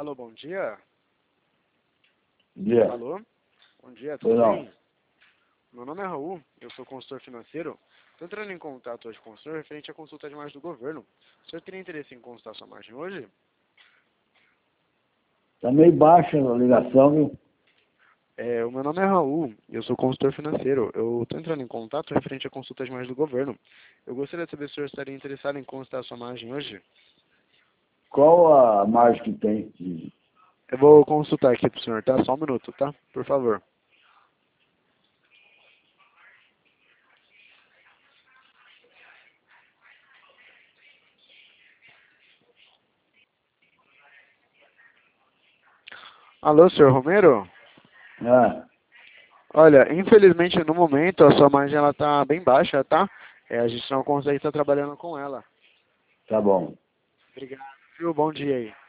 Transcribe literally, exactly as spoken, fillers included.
Alô, bom dia. Dia. Alô? Bom dia, tudo Pois bem? Meu nome é Raul, eu sou consultor financeiro. Estou entrando em contato hoje com o senhor referente à consulta de margem do governo. O senhor teria interesse em consultar sua margem hoje? Tá meio baixa a ligação, viu? É, o meu nome é Raul, eu sou consultor financeiro. Eu estou entrando em contato referente à consulta de margem do governo. Eu gostaria de saber se o senhor estaria interessado em consultar sua margem hoje. Qual a margem que tem? Eu vou consultar aqui para o senhor, tá? Só um minuto, tá? Por favor. Alô, senhor Romero? Ah, Olha, infelizmente no momento a sua margem ela tá bem baixa, tá? É, a gente não consegue estar trabalhando com ela. tá bom. Obrigado, viu? Bom dia aí.